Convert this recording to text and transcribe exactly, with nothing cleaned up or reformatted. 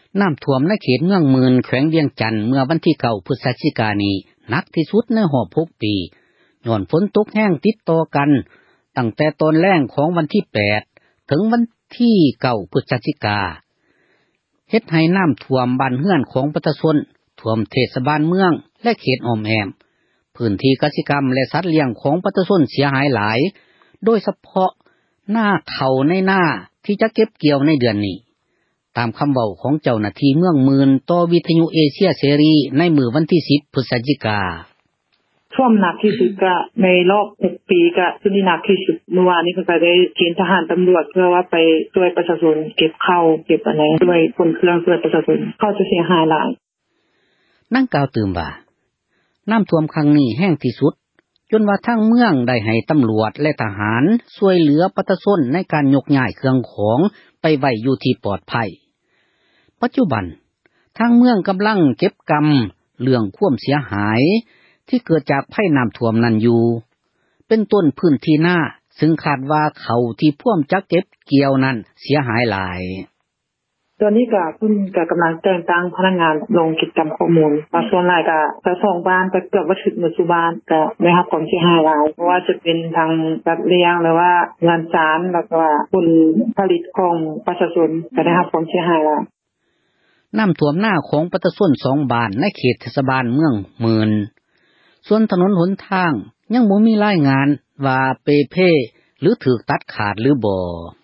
น้ำท่วมในเขตเมืองหมื่นแขวงเวียงจันทน์เมื่อวันที่เก้าพฤศจิกายนนี้หนักที่สุดในรอบหกปีย้อนฝนตกแห้งติดต่อกันตั้งแต่ตอนแล้งของวันที่แปดถึงวันที่เก้าพฤศจิกายนเฮ็ดให้น้ำท่วมบ้านเรือนของประชาชนท่วมเทศบาลเมืองและเขตอ้อมแอมพื้นที่กสิกรรมและสัตว์เลี้ยงของประชาชนเสียหายหลายโดยเฉพาะหน้าข้าวในหน้าที่จะเก็บเกี่ยวในเดือนนี้ตามคำเว้าของเจ้าหน้าที่เมืองหมื่นต่อวิทยุเอเชียเสรีในมื้อวันที่สิบพฤศจิกายนท่วมหนักที่สุดก็ในรอบหกปีก็สุดที่หนักที่สุดเมื่อวานนี้ก็ได้เกณฑ์ทหารตำรวจเพื่อว่าไปช่วยประชาชนเก็บข้าวเก็บอะไรด้วยคนเครื่องช่วยประชาชนเข้าจะเสียหายหลายนั่งกล่าวตื่มว่าน้ำท่วมครั้งนี้แห้งที่สุดจนว่าทางเมืองได้ให้ตำรวจและทหารช่วยเหลือประชาชนในการยกย้ายเครื่องของไปไว้อยู่ที่ปลอดภัยปัจจุบันทางเมืองกำลังเก็บกำเรื่องความเสียหายที่เกิดจากภัยน้ำท่วมนั้นอยู่เป็นต้นพื้นที่หน้าซึ่งคาดว่าเขาที่พ่วมจักเก็บเกี่ยวนั้นเสียหายหลายตอนนี้ก็เพิ่นก็กำลังแต่งตั้งพนักงานลงกิจกรรมข้อมูลบางส่วนหลายก็เจ้าของบ้านก็เกือบว่าถึงหมดสุบ้านก็ได้รับความเสียหายหลายเพราะว่าจะเป็นทางสัตว์เลี้ยงหรือว่างานสารแล้วก็ผลผลิตของประชาชนก็ได้รับความเสียหายหลายน้ำท่วมหน้าของประชาชนสองบ้านในเขตเทศบาลเมืองหมื่นส่วนถนนหนทางยังบ่มีรายงานว่าเปเพหรือถูกตัดขาดหรือบ่